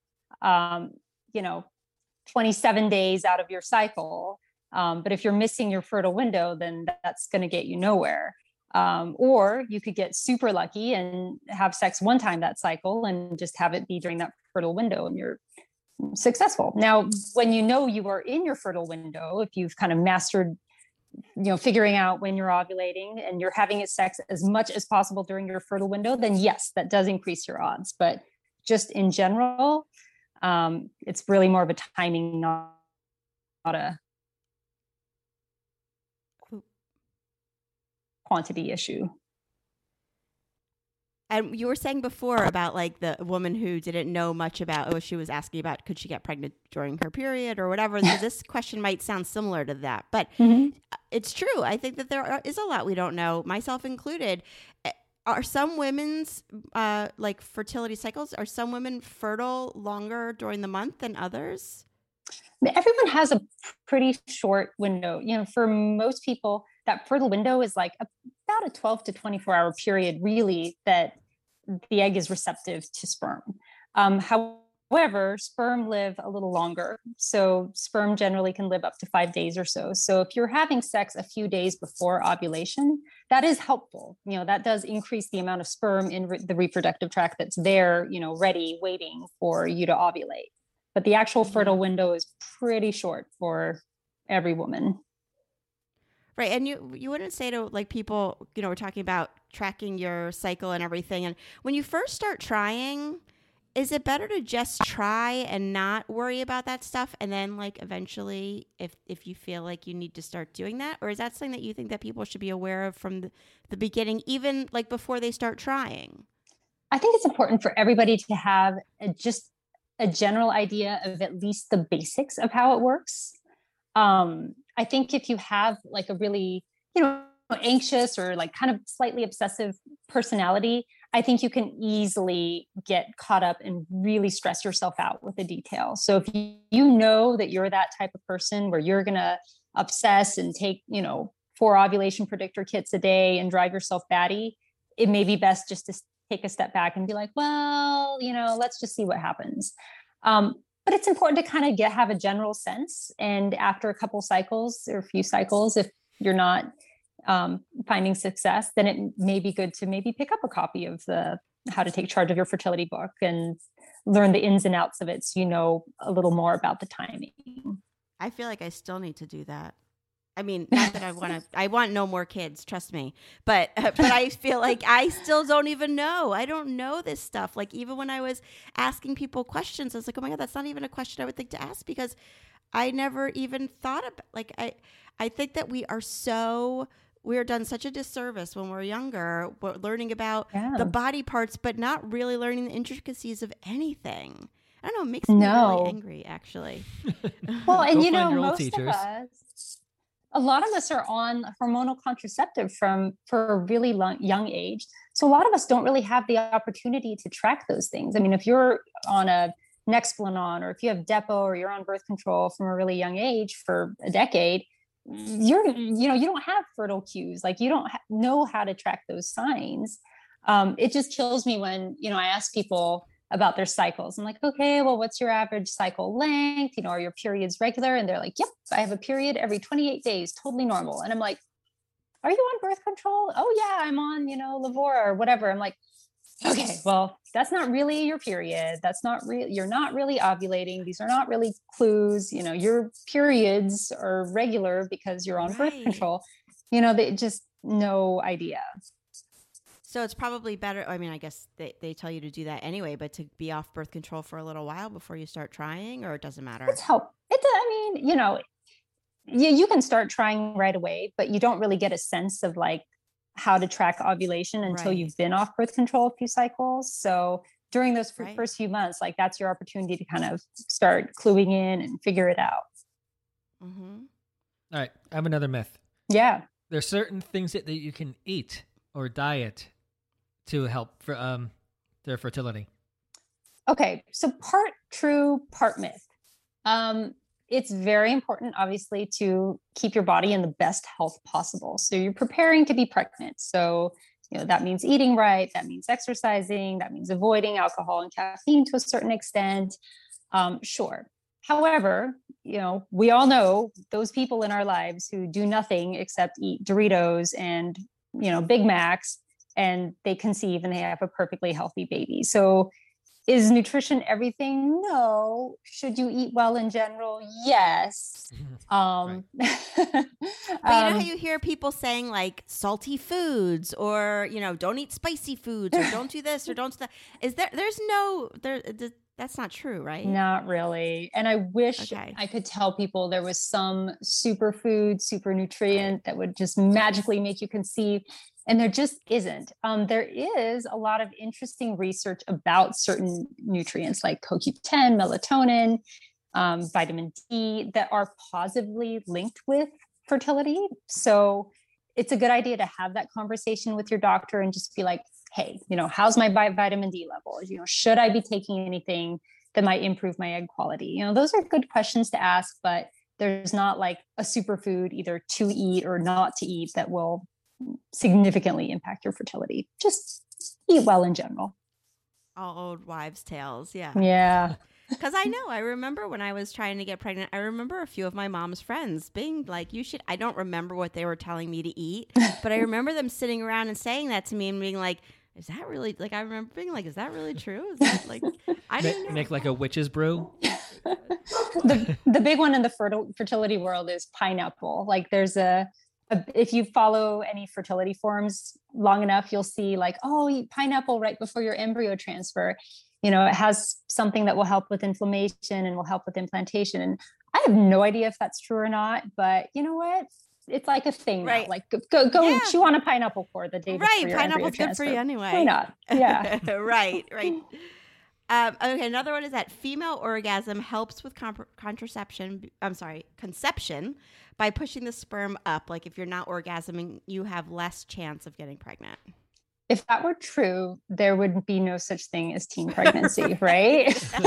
27 days out of your cycle. But if you're missing your fertile window, then that's going to get you nowhere. Or you could get super lucky and have sex one time that cycle and just have it be during that fertile window and you're successful. Now, when you are in your fertile window, if you've kind of mastered figuring out when you're ovulating and you're having sex as much as possible during your fertile window, then yes, that does increase your odds. But just in general, it's really more of a timing, not a quantity issue. And you were saying before about like the woman who didn't know much about, she was asking about could she get pregnant during her period or whatever. So this question might sound similar to that, but it's true. I think that there is a lot we don't know, myself included. Are some women's like fertility cycles, are some women fertile longer during the month than others? Everyone has a pretty short window. For most people, that fertile window is like about a 12 to 24 hour period, really, that the egg is receptive to sperm. However, sperm live a little longer. So sperm generally can live up to 5 days or so. So if you're having sex a few days before ovulation, that is helpful. That does increase the amount of sperm in the reproductive tract that's there, ready, waiting for you to ovulate. But the actual fertile window is pretty short for every woman. Right. And you wouldn't say to like people, we're talking about tracking your cycle and everything. And when you first start trying, is it better to just try and not worry about that stuff? And then like eventually, if you feel like you need to start doing that, or is that something that you think that people should be aware of from the beginning, even like before they start trying? I think it's important for everybody to have just a general idea of at least the basics of how it works. I think if you have like a really, anxious or like kind of slightly obsessive personality, I think you can easily get caught up and really stress yourself out with the details. So if you know that you're that type of person where you're going to obsess and take, 4 ovulation predictor kits a day and drive yourself batty, it may be best just to take a step back and be like, well, let's just see what happens. But it's important to kind of have a general sense. And after a couple cycles or a few cycles, if you're not finding success, then it may be good to maybe pick up a copy of the How to Take Charge of Your Fertility book and learn the ins and outs of it, so you know a little more about the timing. I feel like I still need to do that. I mean, not that I want no more kids, trust me. But I feel like I still don't even know. I don't know this stuff. Like, even when I was asking people questions, I was like, oh my God, that's not even a question I would think to ask, because I never even thought about, like, I think that we are done such a disservice when we're younger. We're learning about the body parts, but not really learning the intricacies of anything. I don't know. It makes me really angry, actually. Well, and most of us, a lot of us are on hormonal contraceptive for a really young age. So a lot of us don't really have the opportunity to track those things. I mean, if you're on a Nexplanon, or if you have Depo, or you're on birth control from a really young age for a decade, you don't have fertile cues. Like, you don't know how to track those signs. It just kills me when, I ask people about their cycles. I'm like, okay, well, what's your average cycle length? Are your periods regular? And they're like, yep, I have a period every 28 days, totally normal. And I'm like, are you on birth control? Oh yeah, I'm on, Levora or whatever. I'm like, okay, well, that's not really your period. That's not real. You're not really ovulating. These are not really clues. Your periods are regular because you're on birth control. They just no idea. So it's probably better. I mean, I guess they tell you to do that anyway, but to be off birth control for a little while before you start trying, or it doesn't matter? It's help. You can start trying right away, but you don't really get a sense of like how to track ovulation until you've been off birth control a few cycles. So during those first few months, like, that's your opportunity to kind of start cluing in and figure it out. Mm-hmm. All right. I have another myth. Yeah. There's certain things that you can eat or diet to help for their fertility. Okay. So part true, part myth. It's very important, obviously, to keep your body in the best health possible. So you're preparing to be pregnant. So, that means eating right. That means exercising. That means avoiding alcohol and caffeine to a certain extent. Sure. However, we all know those people in our lives who do nothing except eat Doritos and, Big Macs, and they conceive and they have a perfectly healthy baby. So is nutrition everything? No. Should you eat well in general? Yes. But how you hear people saying like salty foods, or, don't eat spicy foods, or don't do this or don't do that. That's not true, right? Not really. And I wish I could tell people there was some superfood, super nutrient that would just magically make you conceive. And there just isn't. There is a lot of interesting research about certain nutrients like CoQ10, melatonin, vitamin D that are positively linked with fertility. So it's a good idea to have that conversation with your doctor and just be like, hey, how's my vitamin D level? Should I be taking anything that might improve my egg quality? Those are good questions to ask, but there's not like a superfood either to eat or not to eat that will significantly impact your fertility. Just eat well in general. All old wives' tales. Yeah. Yeah. Because I remember when I was trying to get pregnant, I remember a few of my mom's friends being like, I don't remember what they were telling me to eat, but I remember them sitting around and saying that to me and being like, is that really, like, I remember being like, is that really true? Is that like, I didn't know. Make like a witch's brew. The big one in the fertility world is pineapple. Like, there's if you follow any fertility forums long enough, you'll see like, oh, eat pineapple right before your embryo transfer. It has something that will help with inflammation and will help with implantation. And I have no idea if that's true or not, but you know what? It's like a thing now. Like go chew on a pineapple core the day before your pineapple's embryo good for you anyway. Why not? Yeah. Right. Okay, another one is that female orgasm helps with conception by pushing the sperm up. Like, if you're not orgasming, you have less chance of getting pregnant. If that were true, there would be no such thing as teen pregnancy, right?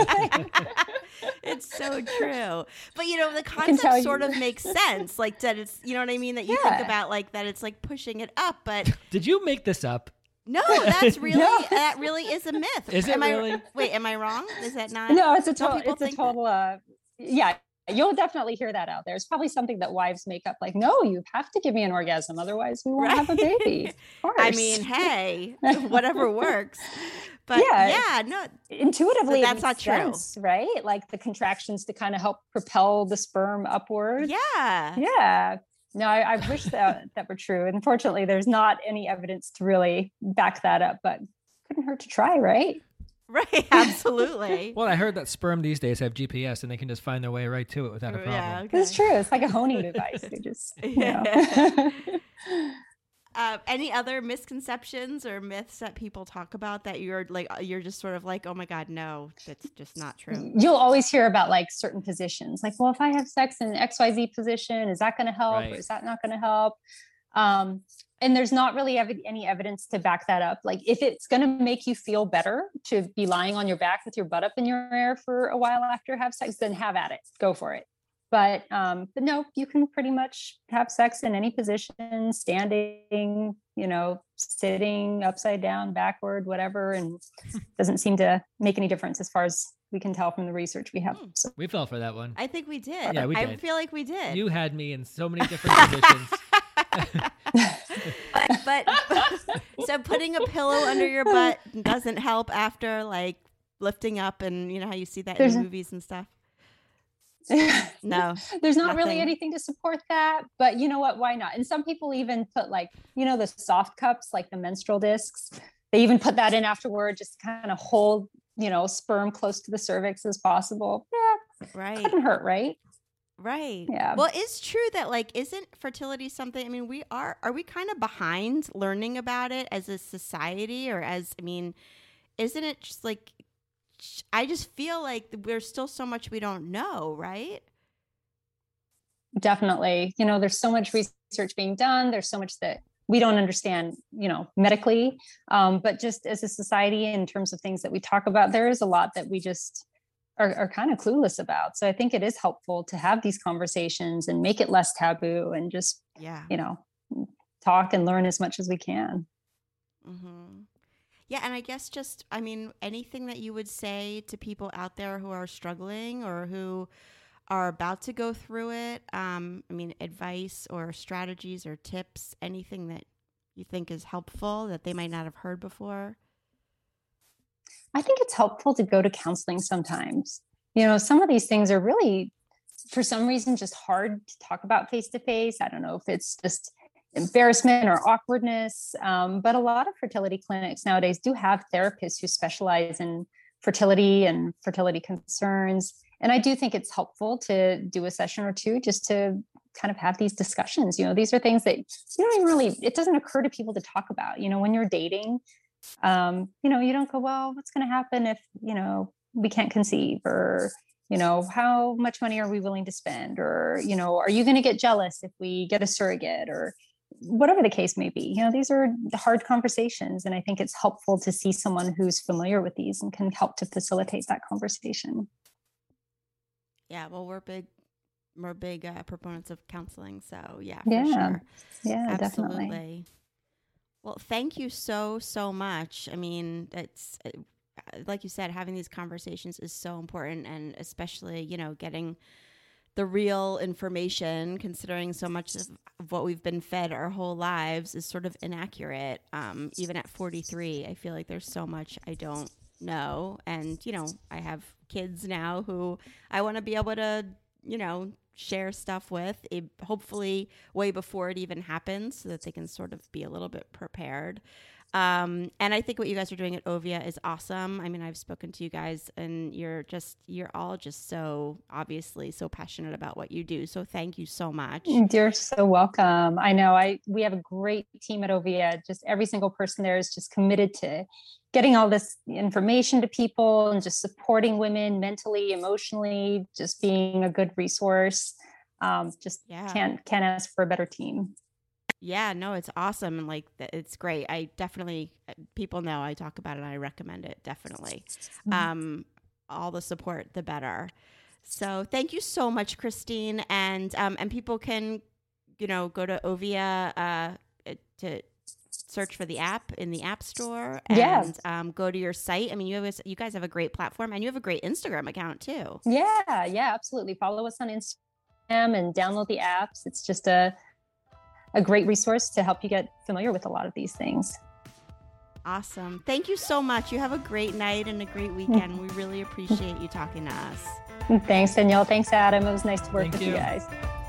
It's so true. But, the concept sort of makes sense. Like, that it's, you know what I mean? That you think about, like, that it's like pushing it up. But did you make this up? No, that's really that really is a myth. Is it really? Wait, am I wrong? Is that not? No, it's a Don't total. people It's a think total. Yeah, you'll definitely hear that out there. It's probably something that wives make up. Like, no, you have to give me an orgasm, otherwise we won't have a baby. Of course. I mean, hey, whatever works. But no, intuitively, that's not true, sense, right? Like the contractions to kind of help propel the sperm upward. Yeah. No, I wish that were true. Unfortunately, there's not any evidence to really back that up, but couldn't hurt to try, right? Right, absolutely. Well, I heard that sperm these days have GPS and they can just find their way right to it without a problem. Yeah, okay. It's true. It's like a honing device. They just, you know. Any other misconceptions or myths that people talk about that you're just sort of like, oh my God, no, that's just not true? You'll always hear about like certain positions. Like, well, if I have sex in XYZ position, is that going to help or is that not going to help? And there's not really any evidence to back that up. Like if it's going to make you feel better to be lying on your back with your butt up in your air for a while after you have sex, then have at it, go for it. But no, you can pretty much have sex in any position, standing, you know, sitting, upside down, backward, whatever. And doesn't seem to make any difference as far as we can tell from the research we have. So. We fell for that one. I think we did. Yeah, we did. I feel like we did. You had me in so many different positions. but so putting a pillow under your butt doesn't help after like lifting up, and you know how you see that in movies and stuff. No, there's not really anything to support that, but you know what, why not? And some people even put like, you know, the soft cups, like the menstrual discs, they even put that in afterward, just to kind of hold, you know, sperm close to the cervix as possible. Yeah, right. Couldn't hurt, right? Right. Yeah. Well, it's true that like, isn't fertility something, I mean, are we kind of behind learning about it as a society, or isn't it just like, I just feel like there's still so much we don't know, right? Definitely. You know, there's so much research being done. There's so much that we don't understand, you know, medically, but just as a society, in terms of things that we talk about, there is a lot that we just are kind of clueless about. So I think it is helpful to have these conversations and make it less taboo and just, you know, talk and learn as much as we can. Mm-hmm. Yeah. And I guess anything that you would say to people out there who are struggling or who are about to go through it, advice or strategies or tips, anything that you think is helpful that they might not have heard before? I think it's helpful to go to counseling sometimes. You know, some of these things are really, for some reason, just hard to talk about face to face. I don't know if it's just embarrassment or awkwardness, but a lot of fertility clinics nowadays do have therapists who specialize in fertility and fertility concerns. And I do think it's helpful to do a session or two just to kind of have these discussions. You know, these are things that you don't even really, it doesn't occur to people to talk about. You know, when you're dating, you know, you don't go, well, what's going to happen if, you know, we can't conceive, or, you know, how much money are we willing to spend, or, you know, are you going to get jealous if we get a surrogate, or whatever the case may be. You know, these are hard conversations. And I think it's helpful to see someone who's familiar with these and can help to facilitate that conversation. Yeah. Well, we're big proponents of counseling. So for sure. Yeah, absolutely. Definitely. Well, thank you so much. I mean, it's like you said, having these conversations is so important, and especially, you know, getting the real information, considering so much of what we've been fed our whole lives is sort of inaccurate. Even at 43, I feel like there's so much I don't know. And, you know, I have kids now who I want to be able to, you know, share stuff with, hopefully way before it even happens, so that they can sort of be a little bit prepared. And I think what you guys are doing at Ovia is awesome. I mean, I've spoken to you guys, and you're all just so obviously so passionate about what you do. So thank you so much. You're so welcome. I know we have a great team at Ovia. Just every single person there is just committed to getting all this information to people and just supporting women mentally, emotionally, just being a good resource. Can't ask for a better team. Yeah, no, it's awesome. And like, it's great. I definitely, people know I talk about it and I recommend it. Definitely. All the support, the better. So thank you so much, Christine. And people can, you know, go to Ovia, search for the app in the App Store Yeah. and go to your site. I mean, you guys have a great platform, and you have a great Instagram account too. Yeah, absolutely. Follow us on Instagram and download the apps. It's just a great resource to help you get familiar with a lot of these things. Awesome. Thank you so much. You have a great night and a great weekend. We really appreciate you talking to us. Thanks, Danielle. Thanks, Adam. It was nice to work with you guys.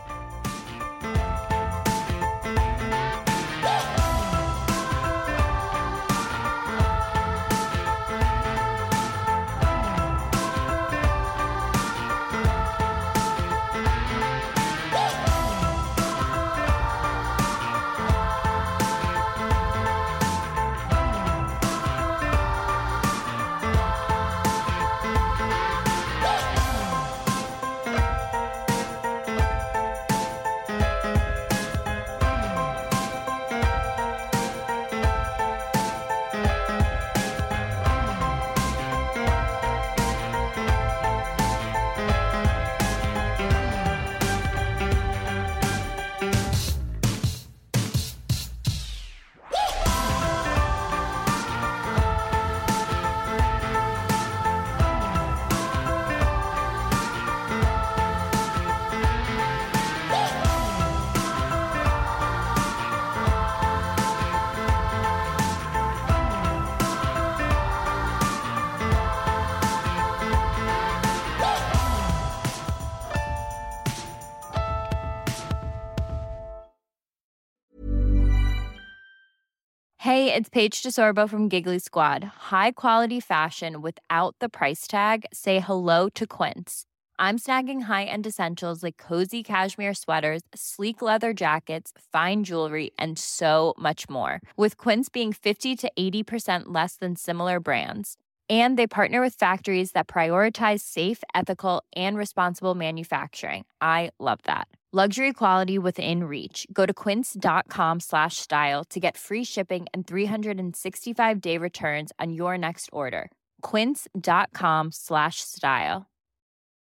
Hey, it's Paige DeSorbo from Giggly Squad. High quality fashion without the price tag. Say hello to Quince. I'm snagging high-end essentials like cozy cashmere sweaters, sleek leather jackets, fine jewelry, and so much more. With Quince being 50 to 80% less than similar brands. And they partner with factories that prioritize safe, ethical, and responsible manufacturing. I love that. Luxury quality within reach. Go to quince.com/style to get free shipping and 365-day returns on your next order. Quince.com/style.